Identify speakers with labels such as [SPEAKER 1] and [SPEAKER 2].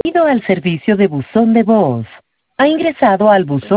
[SPEAKER 1] Bienvenido al servicio de buzón de voz. Ha ingresado al buzón